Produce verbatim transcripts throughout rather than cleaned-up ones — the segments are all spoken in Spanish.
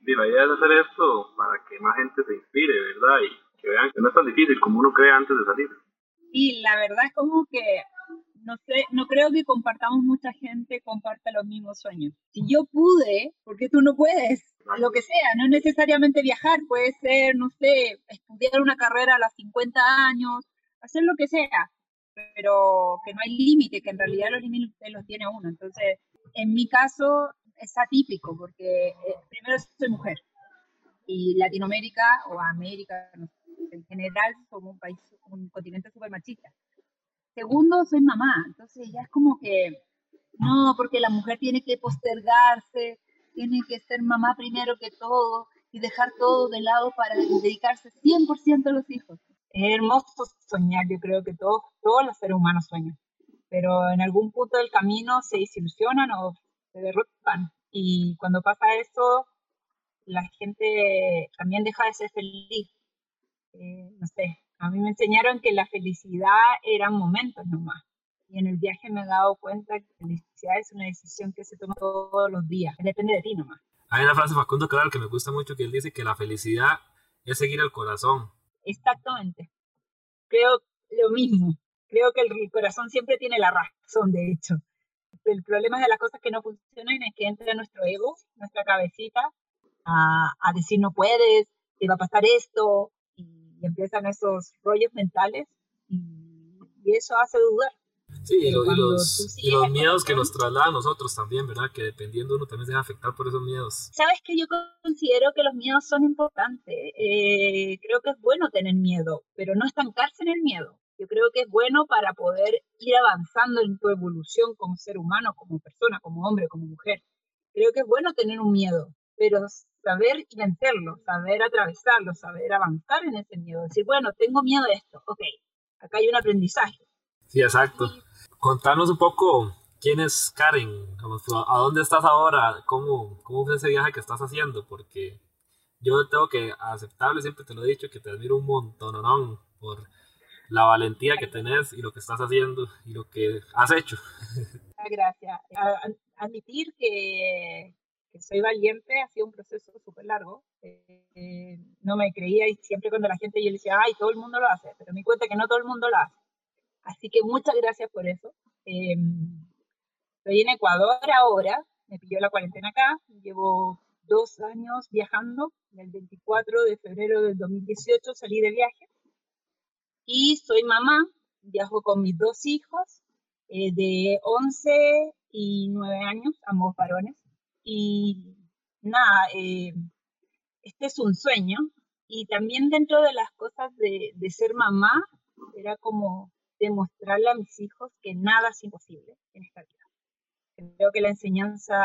Y la idea es hacer esto para que más gente se inspire, ¿verdad? Y que vean que no es tan difícil como uno cree antes de salir. Y la verdad es como que no sé, no creo que compartamos mucha gente comparta los mismos sueños. Si yo pude, ¿por qué tú no puedes? Lo que sea, no necesariamente viajar, puede ser, no sé, estudiar una carrera a los cincuenta años, hacer lo que sea, pero que no hay límite, que en realidad los límites los tiene uno. Entonces, en mi caso es atípico, porque eh, primero soy mujer y Latinoamérica o América, no sé, en general somos un país, un continente súper machista. Segundo, soy mamá, entonces ya es como que, no, porque la mujer tiene que postergarse, tiene que ser mamá primero que todo y dejar todo de lado para dedicarse cien por ciento a los hijos. Es hermoso soñar, yo creo que todos, todos los seres humanos sueñan, pero en algún punto del camino se desilusionan o se derrotan. Y cuando pasa eso, la gente también deja de ser feliz. Eh, no sé, a mí me enseñaron que la felicidad eran momentos nomás. Y en el viaje me he dado cuenta que la felicidad es una decisión que se toma todos los días. Depende de ti nomás. Hay una frase de Facundo Cabral que me gusta mucho, que él dice que la felicidad es seguir el corazón. Exactamente. Creo lo mismo. Creo que el corazón siempre tiene la razón, de hecho. El problema de las cosas que no funcionan es que entra nuestro ego, nuestra cabecita, a, a decir no puedes, te va a pasar esto, y empiezan esos rollos mentales y, y eso hace dudar. Sí, y, Pero lo, y, cuando los, y los miedos que nos traslada a nosotros también, ¿verdad? Que dependiendo uno también se deja afectar por esos miedos. Sabes que yo considero que los miedos son importantes. Eh, creo que es bueno tener miedo, pero no estancarse en el miedo. Yo creo que es bueno para poder ir avanzando en tu evolución como ser humano, como persona, como hombre, como mujer. Creo que es bueno tener un miedo, pero saber vencerlo, saber atravesarlo, saber avanzar en ese miedo. Decir, bueno, tengo miedo de esto, ok, acá hay un aprendizaje. Sí, exacto. Contanos un poco quién es Karen, a dónde estás ahora, cómo, cómo fue ese viaje que estás haciendo, porque yo tengo que aceptarlo, siempre te lo he dicho, que te admiro un montón, ¿no? Por la valentía que tenés y lo que estás haciendo y lo que has hecho. Gracias. Admitir que, que soy valiente ha sido un proceso súper largo. Eh, no me creía y siempre cuando la gente yo le decía, ay, todo el mundo lo hace, pero me di cuenta que no todo el mundo lo hace. Así que muchas gracias por eso. Eh, estoy en Ecuador ahora, me pilló la cuarentena acá, llevo dos años viajando, el veinticuatro de febrero del dos mil dieciocho salí de viaje y soy mamá, viajo con mis dos hijos eh, de once y nueve años, ambos varones, y nada, eh, este es un sueño y también dentro de las cosas de, de ser mamá era como demostrarle a mis hijos que nada es imposible en esta vida. Creo que la enseñanza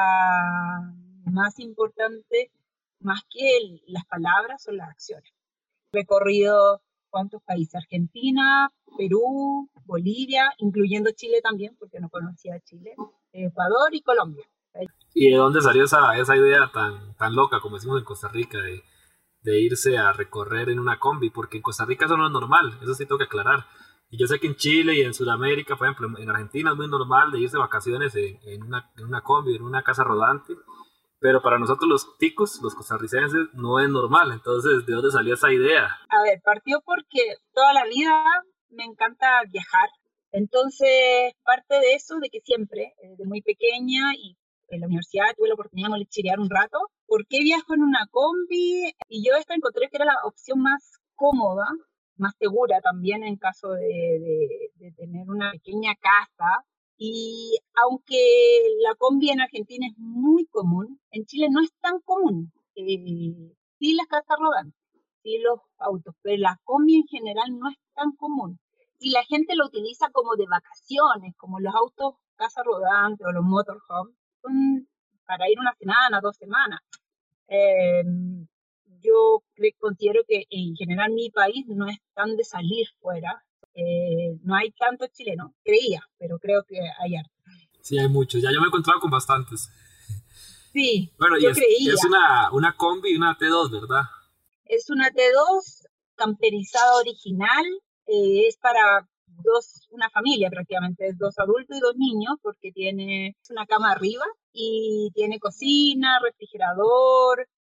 más importante, más que el, las palabras, son las acciones. He recorrido cuántos países, Argentina, Perú, Bolivia, incluyendo Chile también, porque no conocía Chile, Ecuador y Colombia. ¿Y de dónde salió esa, esa idea tan, tan loca, como decimos en Costa Rica, de, de irse a recorrer en una combi? Porque en Costa Rica eso no es normal, eso sí tengo que aclarar. Y yo sé que en Chile y en Sudamérica, por ejemplo, en Argentina es muy normal de irse de vacaciones en, en, una, en una combi, en una casa rodante, pero para nosotros los ticos, los costarricenses, no es normal. Entonces, ¿de dónde salió esa idea? A ver, partió porque toda la vida me encanta viajar. Entonces, parte de eso, de que siempre, desde muy pequeña y en la universidad tuve la oportunidad de mochilear un rato. ¿Por qué viajo en una combi? Y yo esta encontré que era la opción más cómoda, más segura también en caso de, de, de tener una pequeña casa. Y aunque la combi en Argentina es muy común, en Chile no es tan común. Eh, sí las casas rodantes, sí los autos, pero la combi en general no es tan común. Y la gente lo utiliza como de vacaciones, como los autos casa rodante o los motorhomes, son para ir una semana, dos semanas. Eh, yo considero que en general mi país no es tan de salir fuera. Eh, no hay tantos chilenos, creía, pero creo que hay harto. Sí, hay muchos. Ya yo me he encontrado con bastantes. Sí, bueno, y yo es, creía. Es una, una combi y una T dos, ¿verdad? Es una T dos camperizada original. Eh, es para dos, una familia prácticamente, es dos adultos y dos niños, porque tiene una cama arriba y tiene cocina, refrigerador,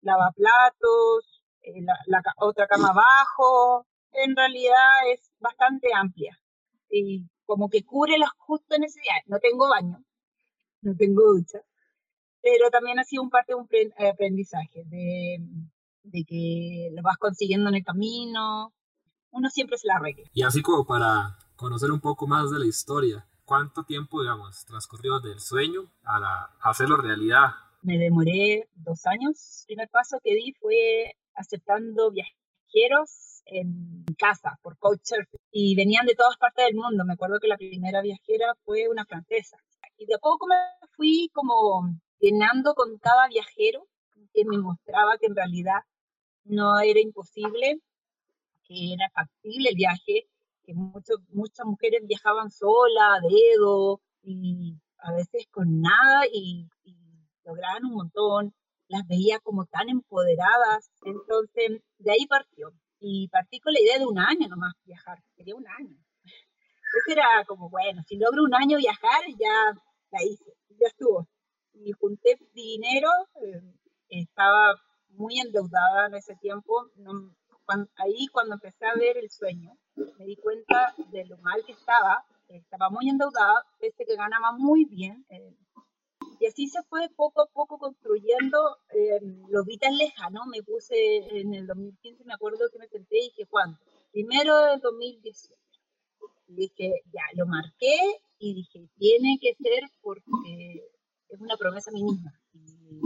lavaplatos, eh, la, la otra cama abajo. En realidad es bastante amplia y como que cubre las justas necesidades. No tengo baño, no tengo ducha, pero también ha sido un parte de un aprendizaje, de, de que lo vas consiguiendo en el camino, uno siempre se la arregla. Y así como para conocer un poco más de la historia, ¿cuánto tiempo, digamos, transcurrió del sueño a, la, a hacerlo realidad? Me demoré dos años. El primer paso que di fue aceptando viajeros en casa por Couchsurfing y venían de todas partes del mundo. Me acuerdo que la primera viajera fue una francesa y de a poco me fui como llenando con cada viajero que me mostraba que en realidad no era imposible, que era factible el viaje, que mucho, muchas mujeres viajaban sola, a dedo y a veces con nada y, y lograban un montón, las veía como tan empoderadas. Entonces de ahí partió y partí con la idea de un año nomás viajar, quería un año. Entonces era como, bueno, si logro un año viajar ya la hice, ya estuvo. Y junté dinero, eh, estaba muy endeudada en ese tiempo, no, cuando, ahí cuando empecé a ver el sueño, me di cuenta de lo mal que estaba, estaba muy endeudada, pese que ganaba muy bien, eh, y así se fue poco a poco construyendo, eh, lo vi tan lejano, me puse en el dos mil quince, me acuerdo que me senté y dije, ¿cuándo? Primero del dos mil dieciocho, y dije, ya, lo marqué, y dije, tiene que ser porque es una promesa a mí misma, y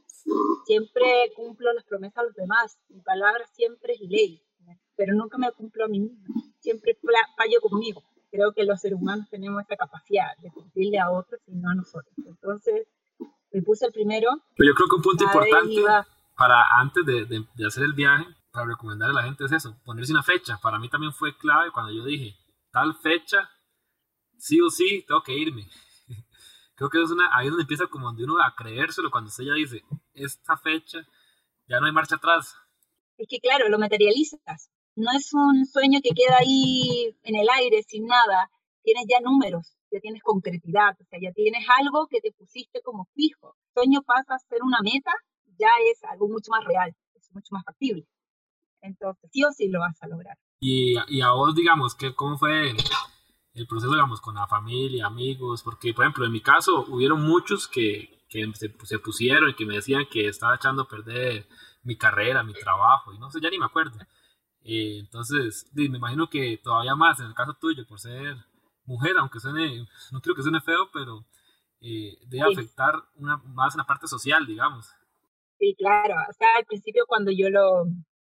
siempre cumplo las promesas a los demás, mi palabra siempre es ley, pero nunca me cumplo a mí misma, siempre fallo conmigo. Creo que los seres humanos tenemos esta capacidad de cumplirle a otros y no a nosotros. Entonces, me puse el primero. Pero yo creo que un punto importante iba... para antes de, de, de hacer el viaje, para recomendarle a la gente es eso, ponerse una fecha. Para mí también fue clave cuando yo dije, tal fecha, sí o sí, tengo que irme. Creo que es una, ahí es donde empieza como donde uno a creérselo, cuando usted ya dice, esta fecha, ya no hay marcha atrás. Es que claro, lo materializas. No es un sueño que queda ahí en el aire, sin nada. Tienes ya números, ya tienes concretidad, o sea, ya tienes algo que te pusiste como fijo. El sueño pasa a ser una meta, ya es algo mucho más real, es mucho más factible. Entonces, sí o sí lo vas a lograr. Y, y a vos, digamos, que ¿cómo fue el, el proceso, digamos, con la familia, amigos? Porque, por ejemplo, en mi caso, hubieron muchos que, que se, se pusieron y que me decían que estaba echando a perder mi carrera, mi trabajo, y no sé, ya ni me acuerdo. Eh, entonces, me imagino que todavía más en el caso tuyo, por ser mujer, aunque suene, no creo que suene feo, pero eh, debe sí. afectar una, más en la parte social, digamos. Sí, claro. O sea, al principio cuando yo lo,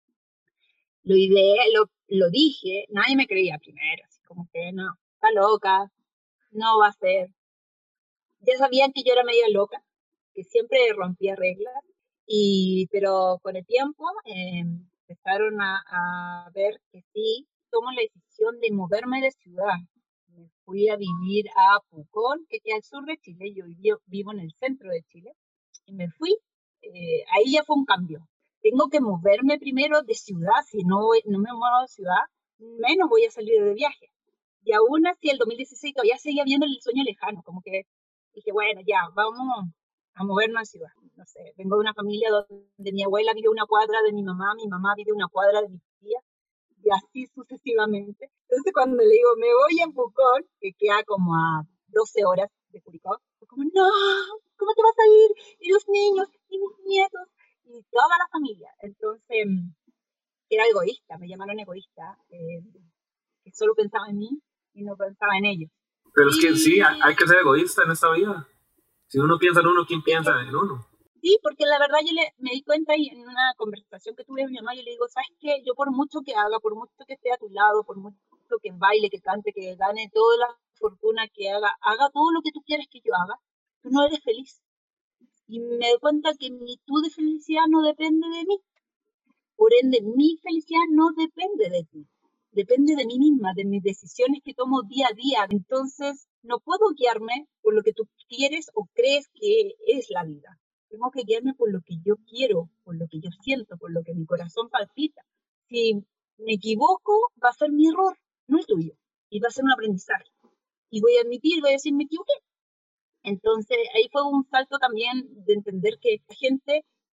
lo ideé, lo, lo dije, nadie me creía primero, así como que no, está loca, no va a ser. Ya sabían que yo era media loca, que siempre rompía reglas, y, pero con el tiempo eh, empezaron a, a ver que sí, tomo la decisión de moverme de ciudad. Me fui a vivir a Pucón, que queda al sur de Chile, yo vivo, vivo en el centro de Chile, y me fui, eh, ahí ya fue un cambio. Tengo que moverme primero de ciudad, si no, no me muevo de ciudad, menos voy a salir de viaje. Y aún así, el dos mil dieciséis todavía seguía viendo el sueño lejano, como que dije, bueno, ya, vamos a movernos a ciudad. No sé, vengo de una familia donde mi abuela vive una cuadra de mi mamá, mi mamá vive una cuadra de mi tía, y así sucesivamente. Entonces, cuando le digo, me voy a Pucón, que queda como a doce horas de Curicó, fue como, no, ¿cómo te vas a ir? Y los niños, y mis nietos, y toda la familia. Entonces, era egoísta, me llamaron egoísta, eh, que solo pensaba en mí y no pensaba en ellos. Pero es que sí, hay que ser egoísta en esta vida. Si uno piensa en uno, ¿quién piensa en uno? Sí, porque la verdad yo le, me di cuenta y en una conversación que tuve con mi mamá, yo le digo, ¿sabes qué? Yo por mucho que haga, por mucho que esté a tu lado, por mucho que baile, que cante, que gane toda la fortuna que haga, haga todo lo que tú quieres que yo haga, tú no eres feliz. Y me doy cuenta que mi tú de felicidad no depende de mí. Por ende, mi felicidad no depende de ti. Depende de mí misma, de mis decisiones que tomo día a día. Entonces, no puedo guiarme por lo que tú quieres o crees que es la vida. Tengo que guiarme por lo que yo quiero, por lo que yo siento, por lo que mi corazón palpita. Si me equivoco, va a ser mi error, no el tuyo. Y va a ser un aprendizaje. Y voy a admitir, voy a decir, me equivoqué. Entonces, ahí fue un salto también de entender que la gente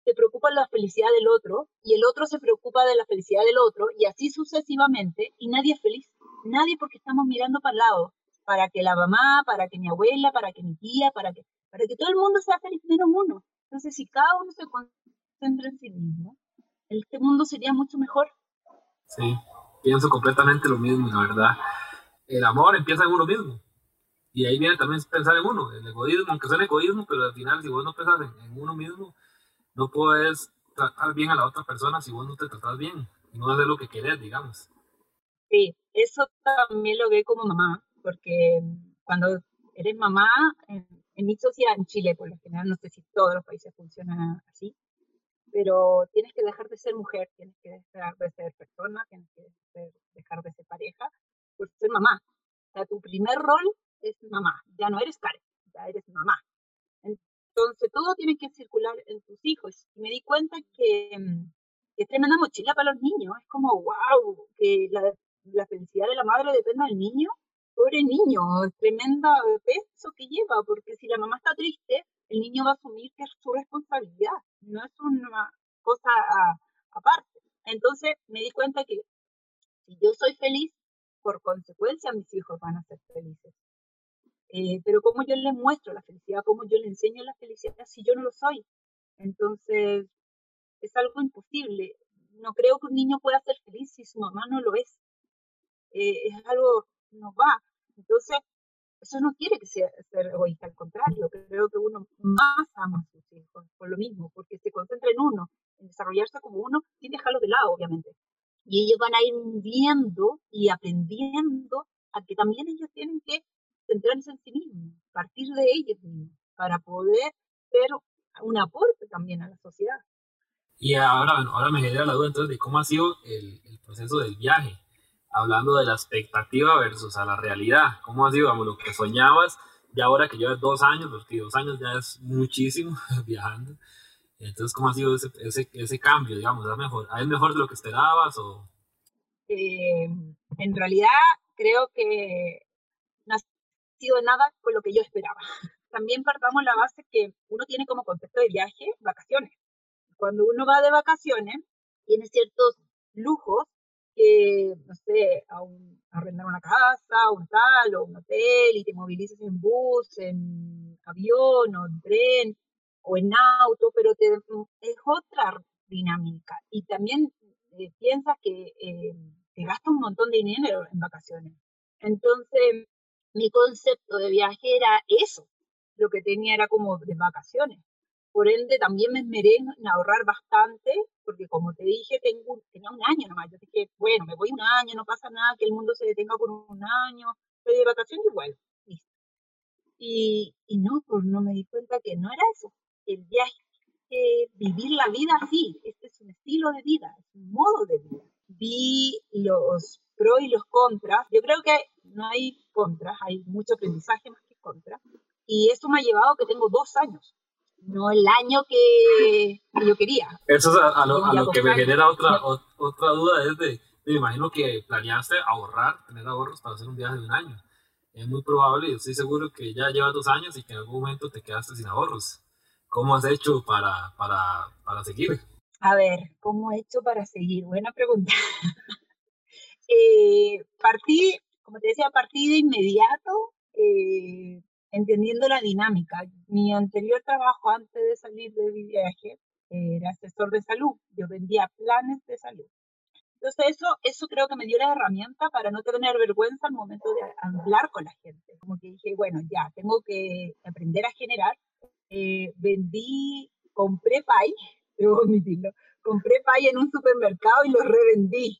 se preocupa de la felicidad del otro y el otro se preocupa de la felicidad del otro y así sucesivamente y nadie es feliz. Nadie porque estamos mirando para el lado, para que la mamá, para que mi abuela, para que mi tía, para que, para que todo el mundo sea feliz menos uno. Entonces, si cada uno se concentra en sí mismo, este mundo sería mucho mejor. Sí, pienso completamente lo mismo, la verdad. El amor empieza en uno mismo. Y ahí viene también pensar en uno, el egoísmo, aunque sea el egoísmo, pero al final si vos no pensás en, en uno mismo, no puedes tratar bien a la otra persona si vos no te tratás bien y no haces lo que querés, digamos. Sí, eso también lo veo como mamá, porque cuando eres mamá, en, en mi sociedad, en Chile por lo general, no sé si todos los países funcionan así, pero tienes que dejar de ser mujer, tienes que dejar de ser persona, tienes que ser, dejar de ser pareja, por ser mamá. O sea, tu primer rol es mamá, ya no eres Karen, ya eres mamá. Entonces todo tiene que circular en tus hijos. Y me di cuenta que, que es tremenda mochila para los niños, es como, wow, que la, la felicidad de la madre depende del niño. Pobre niño, es tremenda peso que lleva, porque si la mamá está triste, el niño va a asumir que es su responsabilidad, no es una cosa a, aparte. Entonces me di cuenta que si yo soy feliz, por consecuencia mis hijos van a ser felices. Eh, pero cómo yo les muestro la felicidad, cómo yo les enseño la felicidad si yo no lo soy. Entonces es algo imposible. No creo que un niño pueda ser feliz si su mamá no lo es. Eh, es algo, no va. Entonces eso no quiere que sea ser egoísta, al contrario, creo que uno más ama a sus hijos por lo mismo, porque se concentra en uno, en desarrollarse como uno, sin dejarlo de lado, obviamente. Y ellos van a ir viendo y aprendiendo a que también ellos tienen que centrarse en sí mismos, partir de ellos mismos, para poder ser un aporte también a la sociedad. Y ahora, bueno, ahora me genera la duda entonces de cómo ha sido el, el proceso del viaje, hablando de la expectativa versus a la realidad, cómo ha sido, vamos, lo que soñabas, ya ahora que llevas dos años, porque dos años ya es muchísimo viajando, entonces cómo ha sido ese, ese, ese cambio, digamos, ¿es mejor, ¿es mejor de lo que esperabas o...? Eh, en realidad creo que no ha sido nada con lo que yo esperaba. También partamos la base que uno tiene como concepto de viaje vacaciones. Cuando uno va de vacaciones, tiene ciertos lujos que, no sé, a un, a arrendar una casa, un tal, o un hotel, y te movilizas en bus, en avión, o en tren, o en auto, pero te, es otra dinámica. Y también eh, piensas que eh, te gasta un montón de dinero en vacaciones. Entonces, mi concepto de viaje era eso. Lo que tenía era como de vacaciones. Por ende, también me esmeré en ahorrar bastante, porque como te dije, tengo, tenía un año nomás. Yo dije, bueno, me voy un año, no pasa nada, que el mundo se detenga por un año, estoy de vacaciones igual, listo. Y, y no, pues no me di cuenta que no era eso. El viaje, eh, vivir la vida así, este es un estilo de vida, es un modo de vida. Vi los pros y los contras. Yo creo que no hay contras, hay mucho aprendizaje más que contras. Y eso me ha llevado a que tengo dos años, no el año que, que yo quería. Eso es a, a lo, Llevo a ya lo que dos me años. genera otra, o, otra duda, es de, me imagino que planeaste ahorrar, tener ahorros para hacer un viaje de un año. Es muy probable, y estoy seguro que ya llevas dos años y que en algún momento te quedaste sin ahorros. ¿Cómo has hecho para, para, para seguir? A ver, ¿cómo he hecho para seguir? Buena pregunta. eh, partí, como te decía, partí de inmediato, eh, entendiendo la dinámica. Mi anterior trabajo antes de salir de mi viaje era asesor de salud. Yo vendía planes de salud. Entonces eso, eso creo que me dio la herramienta para no tener vergüenza al momento de hablar con la gente. Como que dije, bueno, ya, tengo que aprender a generar. Eh, vendí, compré pay, debo admitirlo, compré pay en un supermercado y lo revendí.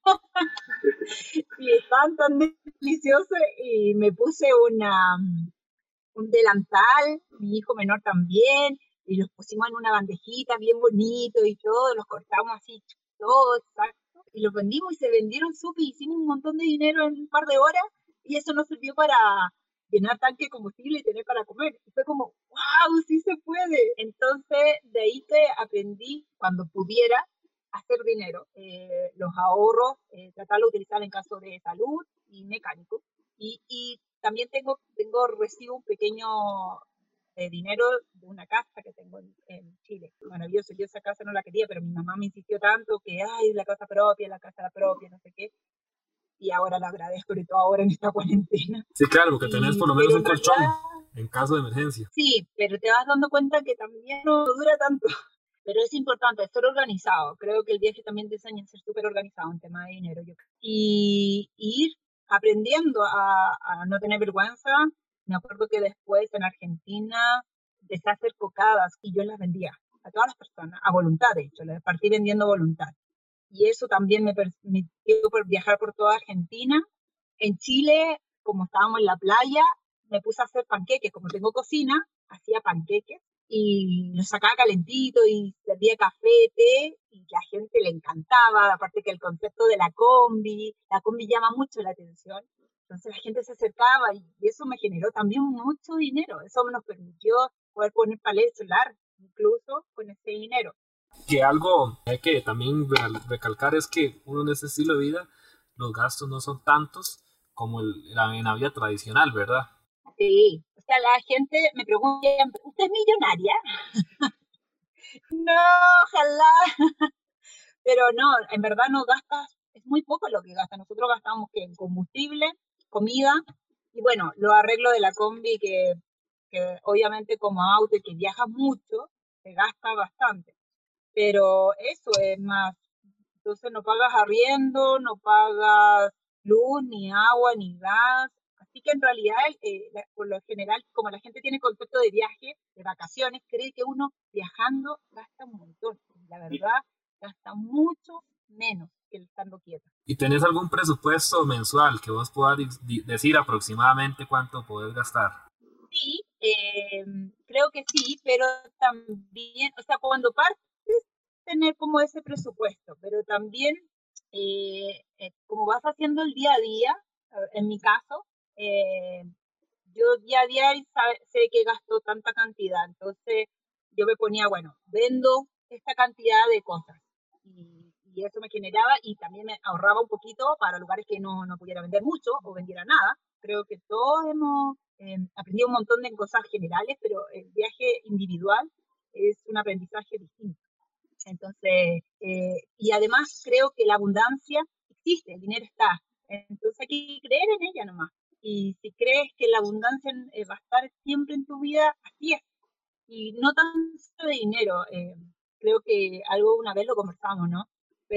Y estaban tan deliciosos y me puse una, un delantal, mi hijo menor también, y los pusimos en una bandejita bien bonito y todo, los cortamos así, todo exacto, y los vendimos y se vendieron súper, hicimos un montón de dinero en un par de horas, y eso nos sirvió para llenar tanque de combustible y tener para comer. Y fue como, wow, sí se puede. Entonces, de ahí que aprendí, cuando pudiera, hacer dinero. Eh, los ahorros, eh, tratarlo de utilizar en caso de salud y mecánico. Y, y también tengo, tengo, recibo un pequeño de dinero de una casa que tengo en, en Chile. Maravilloso, yo esa casa no la quería, pero mi mamá me insistió tanto que, ay, la casa propia, la casa propia, no sé qué. Y ahora lo agradezco, sobre todo ahora en esta cuarentena. Sí, claro, porque tenés Y, por lo menos pero un en colchón realidad, en caso de emergencia. sí, pero te vas dando cuenta que también no dura tanto. Pero es importante ser organizado. Creo que el viaje también te enseña a ser súper organizado en tema de dinero. Yo creo. Y, y ir aprendiendo a, a no tener vergüenza. Me acuerdo que después en Argentina empecé a hacer cocadas y yo las vendía a todas las personas, a voluntad de hecho, les partí vendiendo voluntad. Y eso también me permitió viajar por toda Argentina. En Chile, como estábamos en la playa, me puse a hacer panqueques. Como tengo cocina, hacía panqueques y los sacaba calentito y servía café, té, y la gente le encantaba, aparte que el concepto de la combi, la combi llama mucho la atención, entonces la gente se acercaba y eso me generó también mucho dinero, eso nos permitió poder poner paneles solar, incluso con ese dinero. Que algo hay que también recalcar es que uno en este estilo de vida, los gastos no son tantos como el, la, en la vida tradicional, ¿verdad? Sí, o sea, la gente me pregunta, ¿usted es millonaria? No, ojalá. Pero no, en verdad no gastas, es muy poco lo que gastas. Nosotros gastamos que en combustible, comida y bueno, los arreglos de la combi que, que obviamente como auto y que viajas mucho, se gasta bastante. Pero eso es más, entonces no pagas arriendo, no pagas luz, ni agua, ni gas. Así que en realidad, eh, por lo general, como la gente tiene concepto de viaje, de vacaciones, cree que uno viajando gasta un montón. La verdad, gasta mucho menos que estando quieto. ¿Y tenés algún presupuesto mensual que vos puedas decir aproximadamente cuánto podés gastar? Sí, eh, creo que sí, pero también, o sea, cuando partes, tener como ese presupuesto, pero también eh, eh, como vas haciendo el día a día, en mi caso, eh, yo día a día sabe, sé que gasto tanta cantidad, entonces yo me ponía, bueno, vendo esta cantidad de cosas y, y eso me generaba y también me ahorraba un poquito para lugares que no, no pudiera vender mucho o vendiera nada. Creo que todos hemos eh, aprendido un montón de cosas generales, pero el viaje individual es un aprendizaje distinto. Entonces, eh, y además creo que la abundancia existe, el dinero está. Entonces hay que creer en ella nomás. Y si crees que la abundancia eh, va a estar siempre en tu vida, así es. Y no tanto de dinero. Eh, creo que algo una vez lo conversamos, ¿no?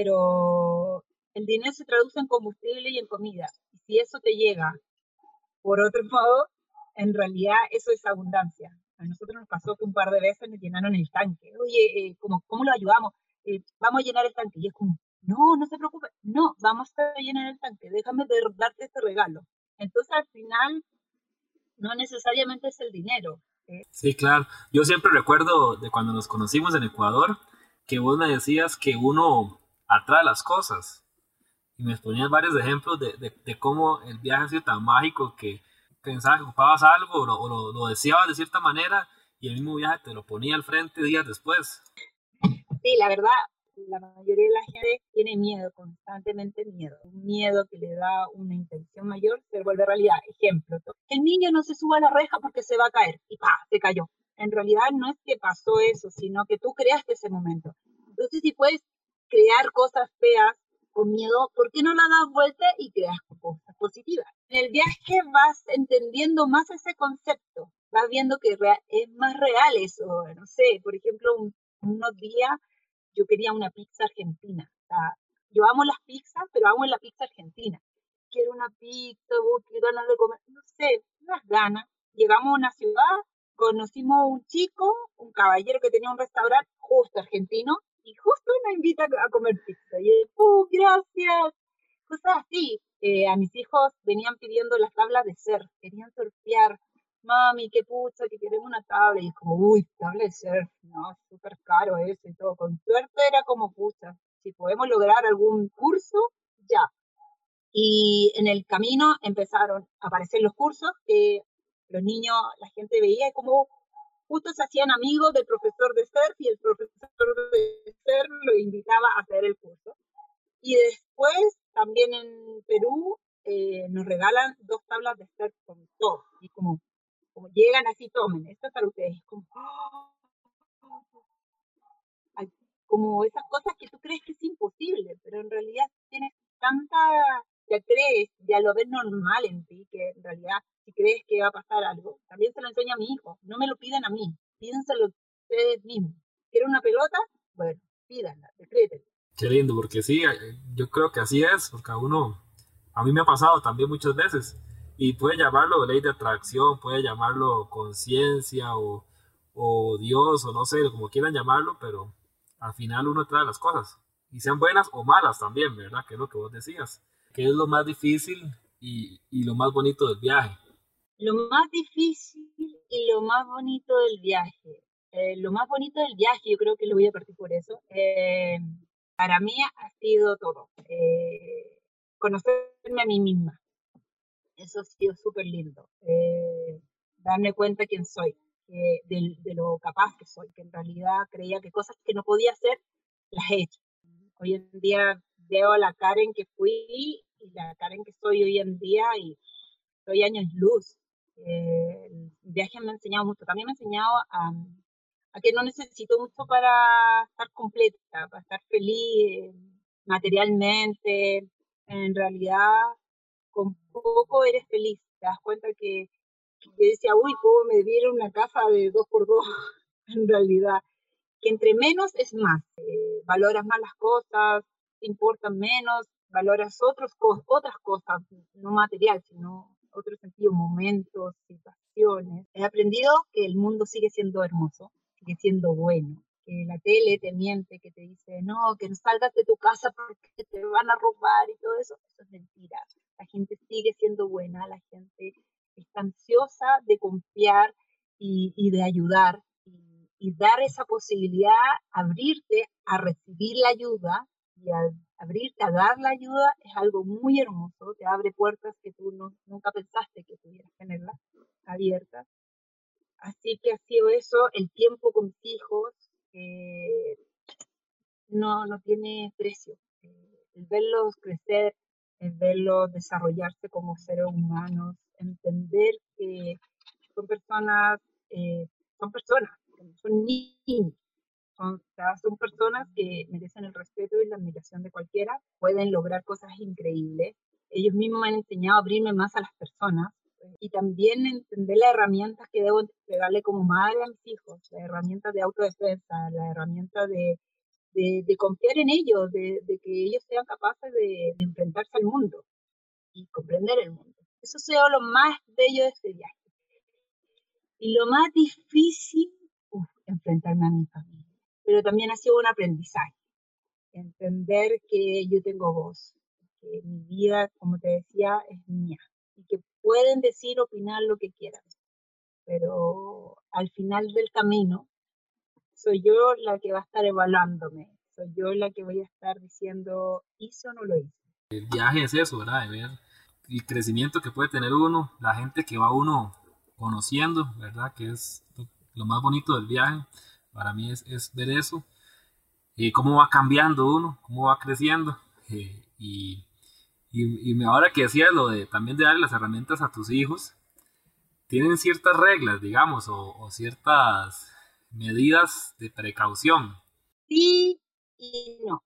Pero el dinero se traduce en combustible y en comida. Y si eso te llega por otro modo, en realidad eso es abundancia. A nosotros nos pasó que un par de veces nos llenaron el tanque. Oye, eh, ¿cómo, ¿cómo lo ayudamos? Eh, vamos a llenar el tanque. Y es como, no, no se preocupe. No, vamos a llenar el tanque. Déjame de, darte este regalo. Entonces, al final, no necesariamente es el dinero. ¿eh? Sí, claro. Yo siempre recuerdo de cuando nos conocimos en Ecuador, que vos me decías que uno atrae las cosas. Y me ponías varios ejemplos de, de, de cómo el viaje ha sido tan mágico que pensabas que ocupabas algo o, lo, o lo, lo deseabas de cierta manera y el mismo viaje te lo ponía al frente días después. Sí, la verdad, la mayoría de la gente tiene miedo, constantemente miedo. Un miedo que le da una intención mayor se vuelve realidad. Ejemplo, que el niño no se suba a la reja porque se va a caer y ¡pah! Se cayó. En realidad no es que pasó eso, sino que tú creaste ese momento. Entonces, si puedes crear cosas feas con miedo, ¿por qué no la das vuelta y creas cosas positivas? En el viaje vas entendiendo más ese concepto, vas viendo que es más real eso. No sé, por ejemplo, un, unos días yo quería una pizza argentina. O sea, yo amo las pizzas, pero amo la pizza argentina. Quiero una pizza, oh, qué ganas de comer, no sé, unas ganas. Llegamos a una ciudad, conocimos un chico, un caballero que tenía un restaurante justo argentino, y justo nos invita a comer pizza. Y él, oh, gracias. Cosas así. Eh, a mis hijos venían pidiendo las tablas de surf, querían surfear. Mami, qué pucha, que queremos una tabla. Y es como, uy, tabla de surf, no, súper caro eso y todo. Con suerte era como, pucha, si podemos lograr algún curso, ya. Y en el camino empezaron a aparecer los cursos que los niños, la gente veía y como justo se hacían amigos del profesor de surf y el profesor de surf lo invitaba a hacer el curso. Y después, también en Perú, eh, nos regalan dos tablas de surf con todo. Y como, como llegan así, tomen, esto es para ustedes, como, como esas cosas que tú crees que es imposible, pero en realidad tienes tanta, ya crees, ya lo ves normal en ti, que en realidad si crees que va a pasar algo, también se lo enseño a mi hijo, no me lo piden a mí, pídenselo ustedes mismos. ¿Quieren una pelota? Bueno, pídanla, decrétenla. Qué lindo, porque sí, yo creo que así es, porque a uno, a mí me ha pasado también muchas veces, y puede llamarlo ley de atracción, puede llamarlo conciencia o, o Dios, o no sé, como quieran llamarlo, pero al final uno trae las cosas, y sean buenas o malas también, ¿verdad? Que es lo que vos decías, que es lo más difícil y, y lo más bonito del viaje. Lo más difícil y lo más bonito del viaje. Eh, lo más bonito del viaje, yo creo que lo voy a partir por eso. Eh, para mí ha sido todo. Eh, conocerme a mí misma. Eso ha sido súper lindo. Eh, darme cuenta quién soy, que, de, de lo capaz que soy, que en realidad creía que cosas que no podía hacer, las he hecho. Hoy en día veo la Karen que fui y la Karen que soy hoy en día y soy años luz. Eh, el viaje me ha enseñado mucho. También me ha enseñado a, a que no necesito mucho para estar completa, para estar feliz eh, materialmente. En realidad, con poco eres feliz. Te das cuenta que, que yo decía, uy, ¿cómo me dieron una casa de dos por dos? En realidad, que entre menos es más. Eh, valoras más las cosas, te importan menos, valoras otros, otras cosas, no material, sino otros sentidos, momentos, situaciones. He aprendido que el mundo sigue siendo hermoso, sigue siendo bueno, que la tele te miente, que te dice, no, que no salgas de tu casa porque te van a robar y todo eso. Eso es mentira. La gente sigue siendo buena, la gente está ansiosa de confiar y, y de ayudar y, y dar esa posibilidad, abrirte a recibir la ayuda y al abrirte a dar la ayuda es algo muy hermoso, te abre puertas que tú no, nunca pensaste que pudieras tenerlas abiertas. Así que ha sido eso, el tiempo con mis hijos eh, no, no tiene precio. Eh, el verlos crecer, el verlos desarrollarse como seres humanos, entender que son personas, eh, son personas, son niños, son, o sea, son personas que merecen el respeto y la admiración de cualquiera, pueden lograr cosas increíbles. Ellos mismos me han enseñado a abrirme más a las personas eh, y también entender las herramientas que debo entregarle como madre a mis hijos, las herramientas de autodefensa, las herramientas de, de, de confiar en ellos, de, de, que ellos sean capaces de, de enfrentarse al mundo y comprender el mundo. Eso ha sido lo más bello de este viaje. Y lo más difícil, uf, enfrentarme a mi familia. Pero también ha sido un aprendizaje. Entender que yo tengo voz, que mi vida, como te decía, es mía. Y que pueden decir, opinar lo que quieran. Pero al final del camino, soy yo la que va a estar evaluándome. Soy yo la que voy a estar diciendo, ¿hice o no lo hice? El viaje es eso, ¿verdad? De ver el crecimiento que puede tener uno, la gente que va uno conociendo, ¿verdad? Que es lo más bonito del viaje. Para mí es, es ver eso. Y cómo va cambiando uno, cómo va creciendo. Eh, y, y, y ahora que decías lo de también de darle las herramientas a tus hijos, tienen ciertas reglas, digamos, o, o ciertas medidas de precaución. Sí y no.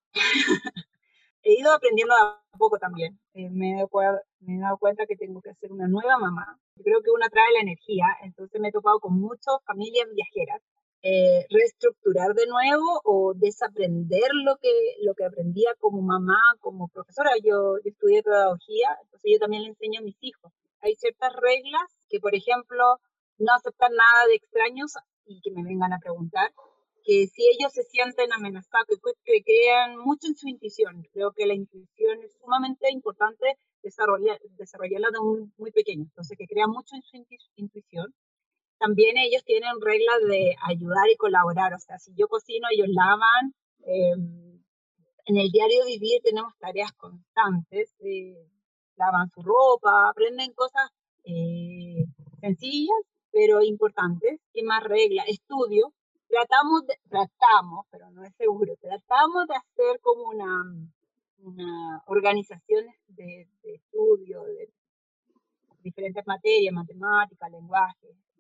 He ido aprendiendo a poco también. Eh, me, he dado, me he dado cuenta que tengo que ser una nueva mamá. Yo creo que una trae la energía, entonces me he topado con muchas familias viajeras. Eh, reestructurar de nuevo o desaprender lo que, lo que aprendía como mamá, como profesora. Yo, yo estudié pedagogía, entonces yo también le enseño a mis hijos. Hay ciertas reglas que, por ejemplo, no aceptar nada de extraños y que me vengan a preguntar, que si ellos se sienten amenazados, que, que crean mucho en su intuición. Creo que la intuición es sumamente importante desarrollar, desarrollarla de un muy pequeño, entonces que crean mucho en su intuición. También ellos tienen reglas de ayudar y colaborar, o sea, si yo cocino, ellos lavan. Eh, en el diario vivir tenemos tareas constantes, eh, lavan su ropa, aprenden cosas eh, sencillas, pero importantes. ¿Qué más reglas? Estudio. Tratamos, de, tratamos, pero no es seguro, tratamos de hacer como una, una organización de, de estudio, de diferentes materias, matemáticas, lenguaje,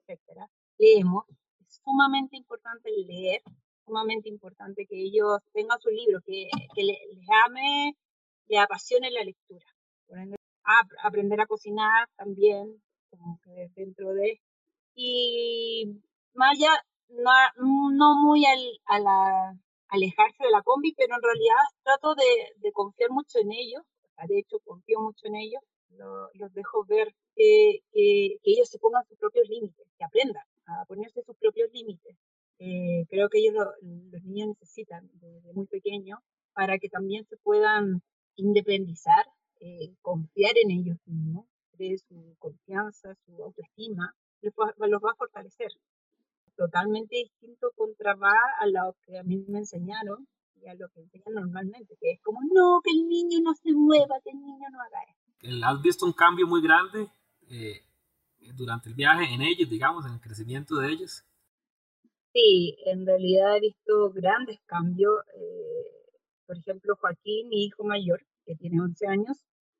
etcétera, leemos. Es sumamente importante leer, sumamente importante que ellos tengan su libro, que, que les, les ame, les apasione la lectura. Por ende, a, aprender a cocinar también, como que dentro de... Y más allá, no, no muy al, a la, alejarse de la combi, pero en realidad trato de, de confiar mucho en ellos. De hecho, confío mucho en ellos. Lo, los dejo ver que, que, que ellos se pongan sus propios límites, que aprendan a ponerse sus propios límites. Eh, creo que ellos, lo, los niños necesitan desde muy pequeños para que también se puedan independizar, eh, confiar en ellos mismos, de su confianza, su autoestima, los va, los va a fortalecer. Totalmente distinto contra va a lo que a mí me enseñaron y a lo que enseñan normalmente, que es como, no, que el niño no se mueva, que el niño no haga eso. ¿Has visto un cambio muy grande eh, durante el viaje en ellos, digamos, en el crecimiento de ellos? Sí, en realidad he visto grandes cambios. Eh, por ejemplo, Joaquín, mi hijo mayor, que tiene once años,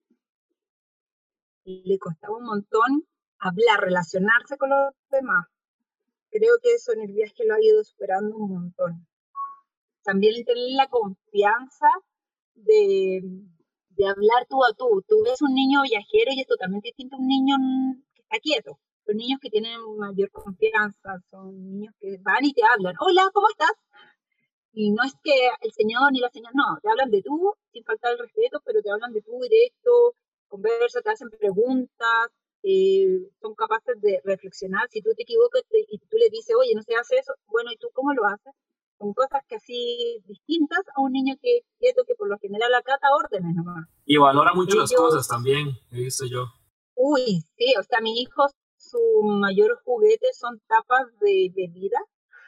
le costaba un montón hablar, relacionarse con los demás. Creo que eso en el viaje lo ha ido superando un montón. También el tener la confianza de, de hablar tú a tú. Tú ves un niño viajero y es totalmente distinto a un niño que está quieto. Son niños que tienen mayor confianza, son niños que van y te hablan. Hola, ¿cómo estás? Y no es que el señor ni la señora, no, te hablan de tú, sin faltar el respeto, pero te hablan de tú directo, conversan, te hacen preguntas, eh, son capaces de reflexionar. Si tú te equivocas te, y tú le dices, oye, no se hace eso, bueno, ¿y tú cómo lo haces? Son cosas que así distintas a un niño que quieto, que por lo general acata órdenes nomás. Y valora mucho Ellos, las cosas también, he visto yo. Uy, sí, o sea, mi hijo, su mayor juguete son tapas de bebida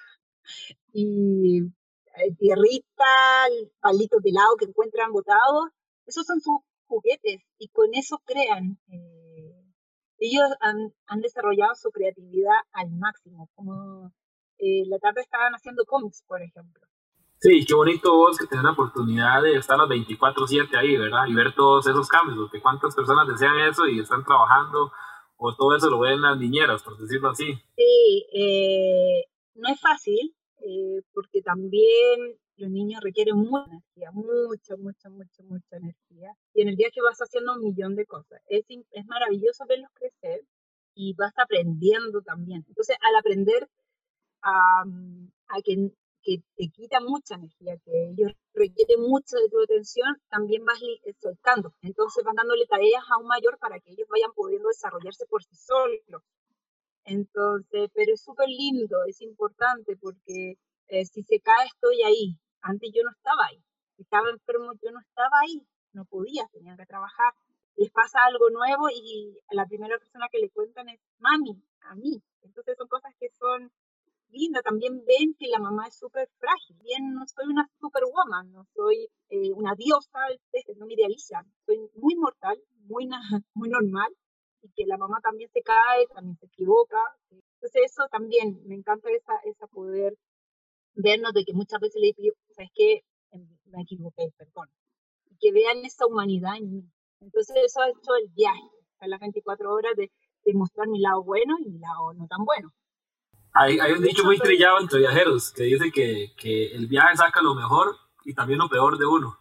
y eh, tierrita, palitos de helado que encuentran botados. Esos son sus juguetes y con eso crean. Eh, ellos han, han desarrollado su creatividad al máximo, como eh, la tarde estaban haciendo cómics, por ejemplo. Sí, qué bonito vos que tenés la oportunidad de estar las veinticuatro siete ahí, ¿verdad? Y ver todos esos cambios, porque cuántas personas desean eso y están trabajando, o todo eso lo ven las niñeras, por decirlo así. Sí, eh, no es fácil, eh, porque también los niños requieren mucha energía, mucha, mucha, mucha, mucha energía. Y en el viaje vas haciendo un millón de cosas. Es, es maravilloso verlos crecer y vas aprendiendo también. Entonces, al aprender a, a que, que te quita mucha energía, que ellos requieren mucho de tu atención, también vas soltando. Entonces vas dándole tareas a un mayor para que ellos vayan pudiendo desarrollarse por sí solos. Entonces, pero es súper lindo, es importante porque eh, si se cae estoy ahí. Antes yo no estaba ahí. Si estaba enfermo yo no estaba ahí. No podía, tenía que trabajar. Les pasa algo nuevo y la primera persona que le cuentan es mami, a mí. Entonces son cosas que son linda, también ven que la mamá es súper frágil. Bien, no soy una superwoman, no soy eh, una diosa, no me idealizan. Soy muy mortal, muy, muy normal, y que la mamá también se cae, también se equivoca. Entonces eso también, me encanta esa, esa poder vernos de que muchas veces le digo, ¿sabes qué? Me equivoqué, perdón. Y que vean esa humanidad en mí. Entonces eso ha hecho el viaje, a las veinticuatro horas de, de mostrar mi lado bueno y mi lado no tan bueno. Hay, hay un dicho muy trillado entre viajeros que dice que, que el viaje saca lo mejor y también lo peor de uno.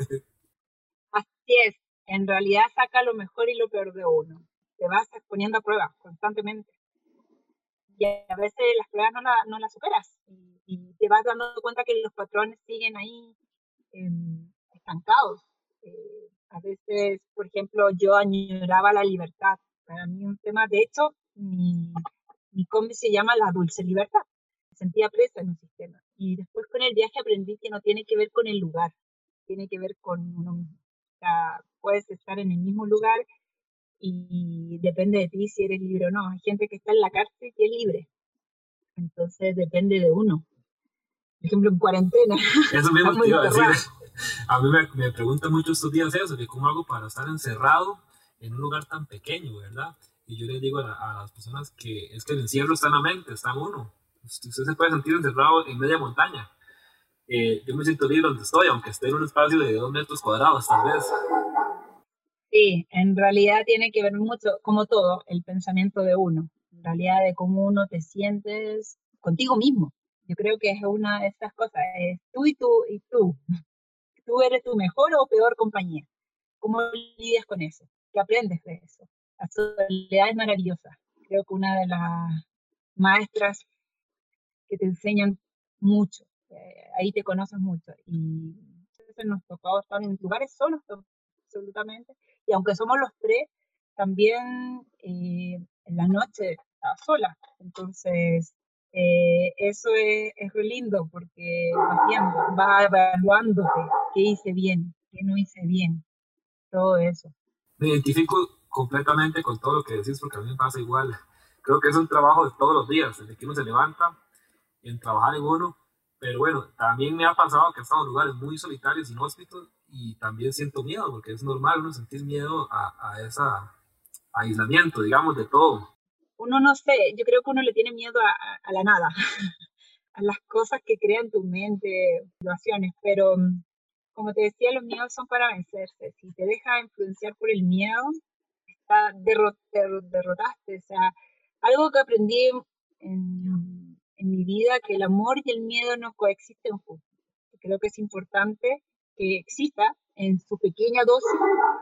Así es, en realidad saca lo mejor y lo peor de uno. Te vas poniendo a prueba constantemente. Y a veces las pruebas no, la, no las superas. Y, y te vas dando cuenta que los patrones siguen ahí eh, estancados. Eh, a veces, por ejemplo, yo añoraba la libertad. Para mí un tema, de hecho, mi... Mi combi se llama La Dulce Libertad. Me sentía presa en un sistema. Y después con el viaje aprendí que no tiene que ver con el lugar, tiene que ver con uno mismo. O sea, puedes estar en el mismo lugar y depende de ti si eres libre o no. Hay gente que está en la cárcel y es libre. Entonces depende de uno. Por ejemplo, en cuarentena. Eso mismo te iba a decir. A mí me, me preguntan mucho estos días eso, que cómo hago para estar encerrado en un lugar tan pequeño, ¿verdad? Y yo les digo a, la, a las personas que es que el encierro está en la mente, está en uno. Usted, usted se puede sentir encerrado en media montaña. Eh, yo me siento libre donde estoy, aunque esté en un espacio de dos metros cuadrados, tal vez. Sí, en realidad tiene que ver mucho, como todo, el pensamiento de uno. En realidad de cómo uno te sientes contigo mismo. Yo creo que es una de estas cosas, es tú y tú y tú. Tú eres tu mejor o peor compañía. ¿Cómo lidias con eso? ¿Qué aprendes de eso? La soledad es maravillosa. Creo que una de las maestras que te enseñan mucho. Eh, ahí te conoces mucho. Y a veces nos tocó estar en lugares solos, absolutamente. Y aunque somos los tres, también eh, en la noche estaba sola. Entonces, eh, eso es, es re lindo porque vas viendo, vas evaluándote qué hice bien, qué no hice bien, todo eso. Me identifico completamente con todo lo que decís porque a mí me pasa igual. Creo que es un trabajo de todos los días, desde que uno se levanta en trabajar en uno. Pero bueno, también me ha pasado que he estado en lugares muy solitarios, inhóspitos, y también siento miedo, porque es normal uno sentir miedo a, a ese aislamiento, digamos, de todo. Uno no sé, yo creo que uno le tiene miedo a, a, a la nada, a las cosas que crean tu mente, situaciones, pero como te decía, los miedos son para vencerse. Si te dejas influenciar por el miedo, está derrot, derrot, derrotaste. O sea, algo que aprendí en, en mi vida, que el amor y el miedo no coexisten juntos. Creo que es importante que exista en su pequeña dosis,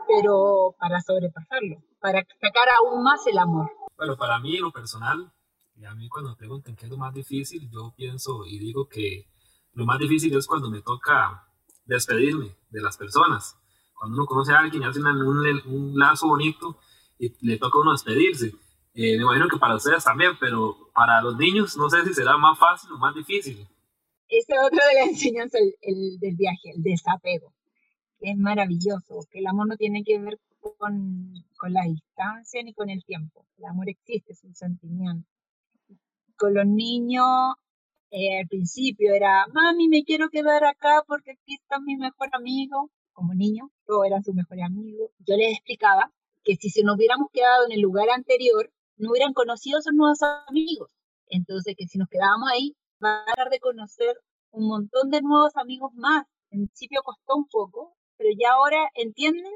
pero para sobrepasarlo, para sacar aún más el amor. Bueno, para mí, en lo personal, y a mí cuando me preguntan qué es lo más difícil, yo pienso y digo que lo más difícil es cuando me toca despedirme de las personas. Cuando uno conoce a alguien y hace una, un, un lazo bonito y le toca a uno despedirse. Eh, me imagino que para ustedes también, pero para los niños no sé si será más fácil o más difícil. Esa es otra de las enseñanzas el, el, del viaje, el desapego, que es maravilloso, que el amor no tiene que ver con, con la distancia ni con el tiempo. El amor existe, es un sentimiento. Con los niños, eh, al principio era, mami, me quiero quedar acá porque aquí está mi mejor amigo. Como niño, todos eran sus mejores amigos. Yo les explicaba que si se nos hubiéramos quedado en el lugar anterior, no hubieran conocido a sus nuevos amigos. Entonces, que si nos quedábamos ahí, van a dejar de conocer un montón de nuevos amigos más. En principio costó un poco, pero ya ahora entienden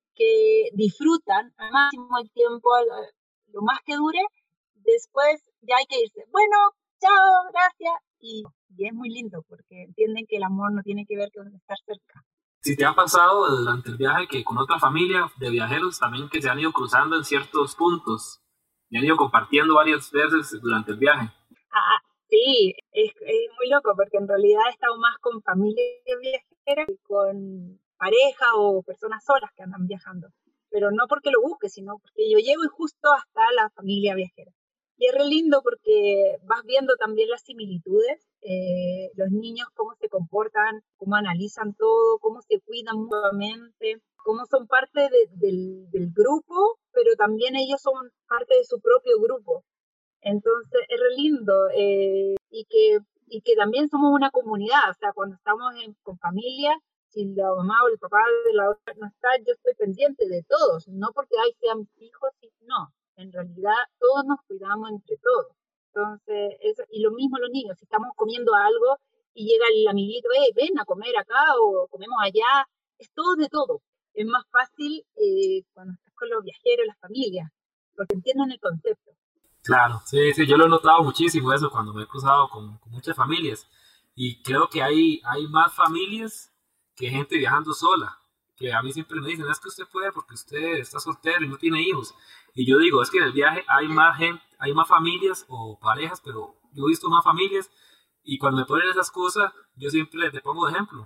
que disfrutan al máximo el tiempo, lo más que dure. Después ya hay que irse. Bueno, chao, gracias. Y, y es muy lindo porque entienden que el amor no tiene que ver con estar cerca. Si te ha pasado durante el viaje que con otra familia de viajeros también que se han ido cruzando en ciertos puntos y han ido compartiendo varias veces durante el viaje. Ah, sí, es, es muy loco porque en realidad he estado más con familias viajeras que con pareja o personas solas que andan viajando. Pero no porque lo busque, sino porque yo llego y justo hasta la familia viajera. Y es re lindo porque vas viendo también las similitudes, eh, los niños cómo se comportan, cómo analizan todo, cómo se cuidan mutuamente, cómo son parte de, del, del grupo, pero también ellos son parte de su propio grupo. Entonces es re lindo eh, y, que, y que también somos una comunidad, o sea, cuando estamos en, con familia, si la mamá o el papá de la otra no está, yo estoy pendiente de todos, no porque ahí sean mis hijos, no, en realidad todos nos cuidamos entre todos. Entonces, eso, y lo mismo los niños, si estamos comiendo algo y llega el amiguito, hey, ven a comer acá o comemos allá, es todo de todo. Es más fácil eh, cuando estás con los viajeros, las familias, porque entienden el concepto. Claro, sí, sí, yo lo he notado muchísimo eso cuando me he cruzado con, con muchas familias y creo que hay, hay más familias que gente viajando sola, que a mí siempre me dicen, es que usted puede porque usted está soltero y no tiene hijos, y yo digo, es que en el viaje hay más gente, hay más familias o parejas, pero yo he visto más familias y cuando me ponen esas cosas, yo siempre te pongo de ejemplo,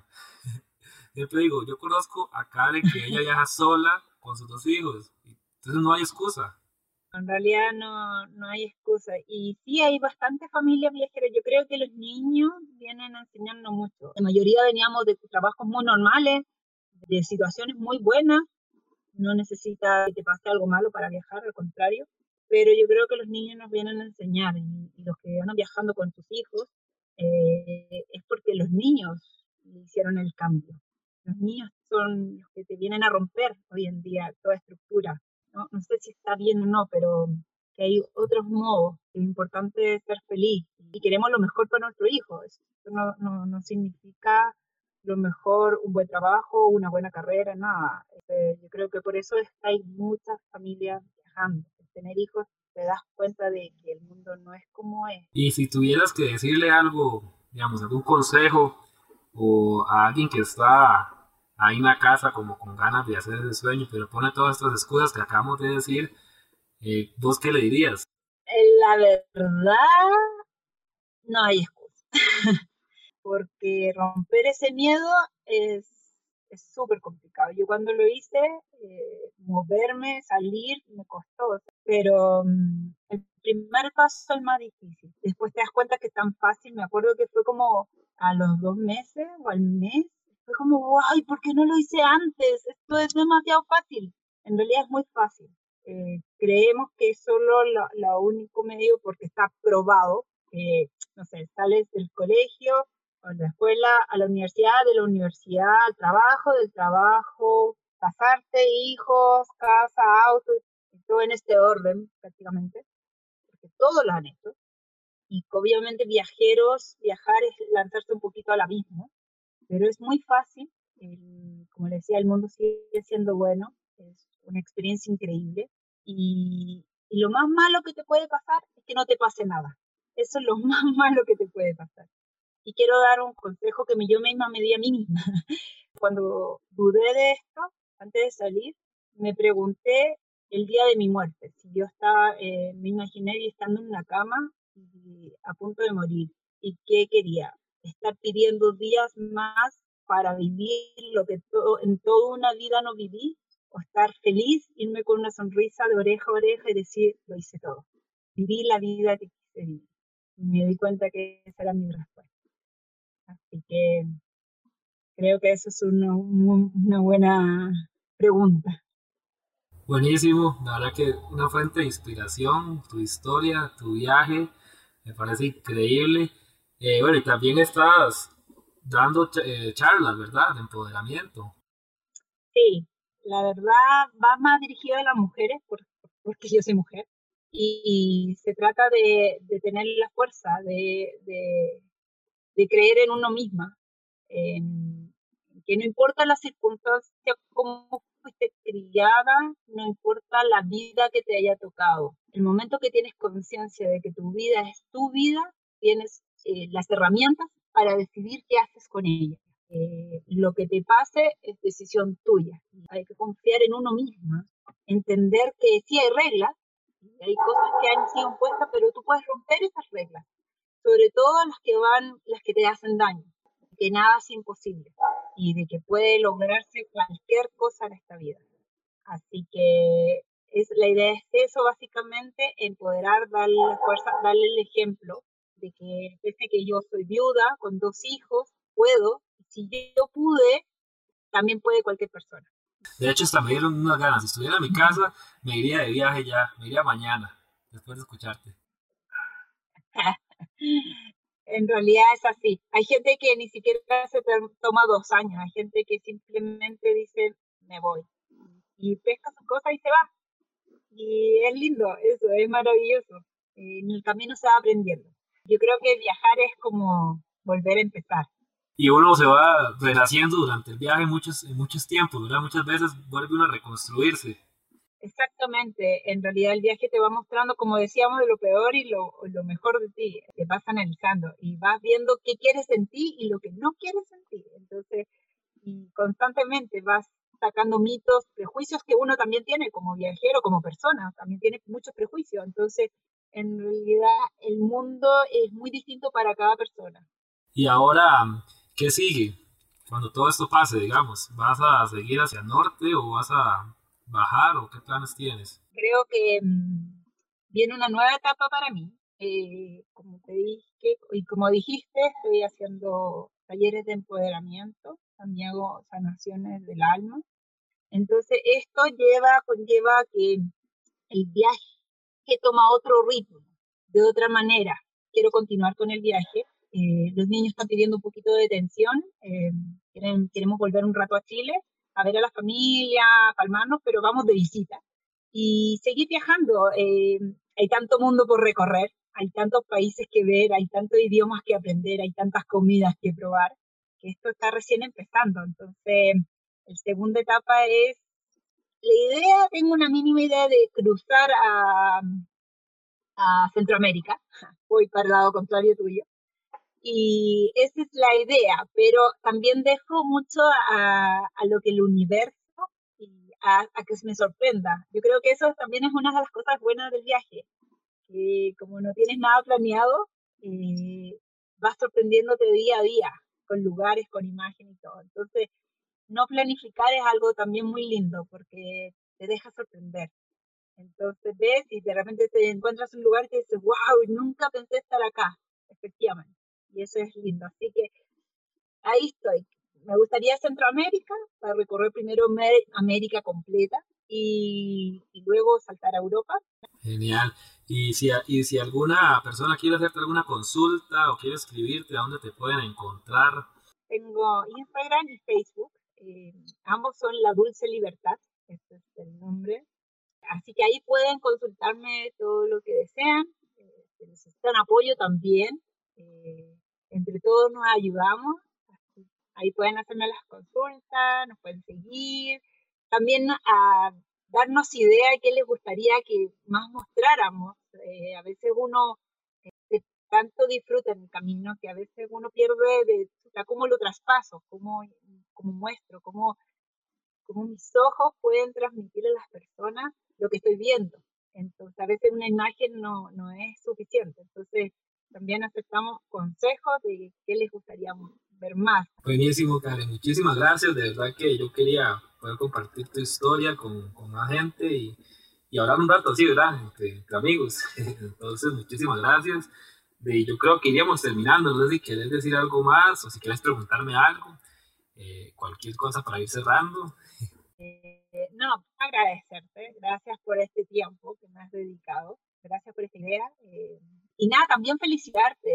siempre digo, yo conozco a Karen que ella viaja sola con sus dos hijos, entonces no hay excusa. En realidad no, no hay excusa. Y sí hay bastantes familias viajeras. Yo creo que los niños vienen a enseñarnos mucho. La mayoría veníamos de trabajos muy normales, de situaciones muy buenas. No necesita que te pase algo malo para viajar, al contrario. Pero yo creo que los niños nos vienen a enseñar. Y, y los que van viajando con tus hijos eh, es porque los niños hicieron el cambio. Los niños son los que te vienen a romper hoy en día toda estructura. No, no sé si está bien o no, pero que hay otros modos. Es importante ser feliz y queremos lo mejor para nuestro hijo. Eso no, no, no significa lo mejor, un buen trabajo, una buena carrera, nada. Este, yo creo que por eso es, hay muchas familias viajando. Tener hijos te das cuenta de que el mundo no es como es. Y si tuvieras que decirle algo, digamos, algún consejo o a alguien que está ahí en la casa como con ganas de hacer ese sueño, pero pone todas estas excusas que acabamos de decir, eh, ¿vos qué le dirías? La verdad, no hay excusa, porque romper ese miedo es es súper complicado. Yo cuando lo hice, eh, moverme, salir, me costó, pero um, el primer paso es el más difícil. Después te das cuenta que es tan fácil. Me acuerdo que fue como a los dos meses o al mes, fue como, ¡ay! ¿Por qué no lo hice antes? Esto es demasiado fácil. En realidad es muy fácil. Eh, creemos que es solo lo, lo único medio porque está probado. Eh, no sé, sales del colegio, a la escuela, a la universidad, de la universidad, al trabajo, del trabajo, casarte, hijos, casa, auto, y todo en este orden prácticamente, porque todos lo han hecho. Y obviamente viajeros, viajar es lanzarse un poquito al abismo, pero es muy fácil. El, como les decía, el mundo sigue siendo bueno, es una experiencia increíble. Y, y lo más malo que te puede pasar es que no te pase nada. Eso es lo más malo que te puede pasar. Y quiero dar un consejo que yo misma me di a mí misma. Cuando dudé de esto, antes de salir, me pregunté el día de mi muerte. Si yo estaba, eh, me imaginé estando en una cama y a punto de morir. ¿Y qué quería? Estar pidiendo días más para vivir lo que todo, en toda una vida no viví, o estar feliz, irme con una sonrisa de oreja a oreja y decir, lo hice todo. Viví la vida que quise vivir. Y me di cuenta que esa era mi respuesta. Así que creo que eso es una, una buena pregunta. Buenísimo, la verdad que una fuente de inspiración, tu historia, tu viaje, me parece increíble. Eh, bueno, y también estás dando ch- eh, charlas, ¿verdad? De empoderamiento. Sí, la verdad va más dirigido a las mujeres, por, porque yo soy mujer, y, y se trata de, de tener la fuerza, de, de, de creer en uno misma, en que no importa la circunstancia, cómo fuiste criada, no importa la vida que te haya tocado. El momento que tienes conciencia de que tu vida es tu vida, tienes eh, las herramientas para decidir qué haces con ella. Eh, lo que te pase es decisión tuya. Hay que confiar en uno misma, entender que sí hay reglas, hay cosas que han sido impuestas, pero tú puedes romper esas reglas, sobre todo las que van, las que te hacen daño, que nada es imposible y de que puede lograrse cualquier cosa en esta vida. Así que es, la idea es eso, básicamente, empoderar, darle la fuerza, darle el ejemplo de que pese que yo soy viuda con dos hijos, puedo, si yo pude, también puede cualquier persona. De hecho, hasta me dieron unas ganas. Si estuviera en mi casa, me iría de viaje ya, me iría mañana, después de escucharte. En realidad es así. Hay gente que ni siquiera se toma dos años, hay gente que simplemente dice, me voy, y pesca sus cosas y se va. Y es lindo, eso, es maravilloso. En el camino se va aprendiendo. Yo creo que viajar es como volver a empezar. Y uno se va renaciendo durante el viaje en muchos, en muchos tiempos, ¿verdad? Muchas veces vuelve uno a reconstruirse. Exactamente, en realidad el viaje te va mostrando, como decíamos, de lo peor y lo, lo mejor de ti, te vas analizando y vas viendo qué quieres en ti y lo que no quieres en ti. Entonces, y constantemente vas sacando mitos, prejuicios que uno también tiene como viajero, como persona, también tiene muchos prejuicios. Entonces, en realidad el mundo es muy distinto para cada persona. Y ahora, ¿qué sigue? Cuando todo esto pase, digamos, ¿vas a seguir hacia el norte o vas a bajar o qué planes tienes? Creo que mmm, viene una nueva etapa para mí. Eh, como te dije, y como dijiste, estoy haciendo talleres de empoderamiento, también hago sanaciones del alma. Entonces, esto lleva, conlleva que el viaje toma otro ritmo, de otra manera. Quiero continuar con el viaje. Eh, los niños están pidiendo un poquito de atención. Eh, quieren, queremos volver un rato a Chile, a ver a la familia, a palmarnos, pero vamos de visita. Y seguir viajando. Eh, hay tanto mundo por recorrer, hay tantos países que ver, hay tantos idiomas que aprender, hay tantas comidas que probar, que esto está recién empezando. Entonces, la segunda etapa es la idea, tengo una mínima idea de cruzar a, a Centroamérica, voy para el lado contrario tuyo. Y esa es la idea, pero también dejo mucho a, a lo que el universo y a, a que me sorprenda. Yo creo que eso también es una de las cosas buenas del viaje, que como no tienes nada planeado, eh, vas sorprendiéndote día a día, con lugares, con imágenes y todo. Entonces, no planificar es algo también muy lindo, porque te deja sorprender. Entonces ves y de repente te encuentras un lugar que dices, wow, nunca pensé estar acá, efectivamente. Y eso es lindo. Así que ahí estoy. Me gustaría Centroamérica, para recorrer primero América completa y, y luego saltar a Europa. Genial. Y si, y si alguna persona quiere hacerte alguna consulta o quiere escribirte, ¿a dónde te pueden encontrar? Tengo Instagram y Facebook. Eh, ambos son La Dulce Libertad. Este es el nombre. Así que ahí pueden consultarme todo lo que desean. Eh, si necesitan apoyo también. Eh, entre todos nos ayudamos. Así, ahí pueden hacerme las consultas, nos pueden seguir. También a darnos idea de qué les gustaría que más mostráramos. Eh, a veces uno eh, tanto disfruta en el camino que a veces uno pierde de cómo lo traspaso, cómo, cómo muestro, cómo cómo mis ojos pueden transmitirle a las personas lo que estoy viendo. Entonces, a veces una imagen no, no es suficiente. Entonces, también aceptamos consejos de qué les gustaría ver más. Buenísimo, Karen. Muchísimas gracias. De verdad que yo quería poder compartir tu historia con, con más gente y, y hablar un rato así, ¿verdad? Entre, entre amigos. Entonces, muchísimas gracias. De, yo creo que iríamos terminando. No sé si quieres decir algo más o si quieres preguntarme algo. Eh, cualquier cosa para ir cerrando. Eh, no, agradecerte, gracias por este tiempo que me has dedicado, gracias por esta idea. Eh, y nada, también felicitarte,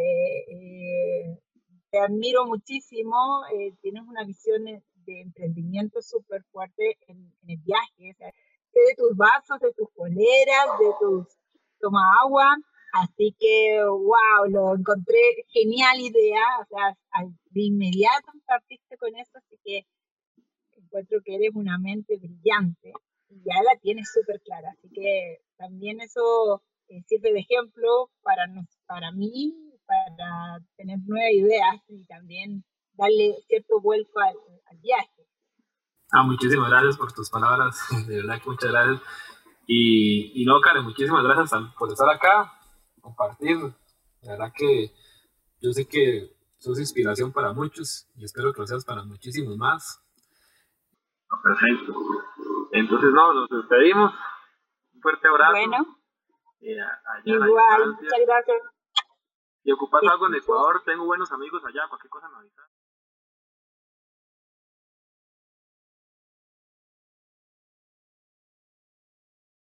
eh, te admiro muchísimo, eh, tienes una visión de emprendimiento súper fuerte en, en el viaje, o sea, sé de tus vasos, de tus poleras, de tus toma agua, así que wow, lo encontré genial idea, o sea, al, de inmediato partiste con eso, así que encuentro que eres una mente brillante y ya la tienes súper clara, así que también eso eh, sirve de ejemplo para, nos, para mí, para tener nuevas ideas y también darle cierto vuelco al, al viaje. Ah, muchísimas gracias por tus palabras, de verdad que muchas gracias. Y, y no, Karen, muchísimas gracias por estar acá, compartir. La verdad que yo sé que sos inspiración para muchos y espero que lo seas para muchísimos más. Perfecto. Entonces, no, nos despedimos. Un fuerte abrazo. Bueno, eh, igual, muchas gracias. Si ocupas algo en Ecuador, tengo buenos amigos allá, cualquier cosa me avisa.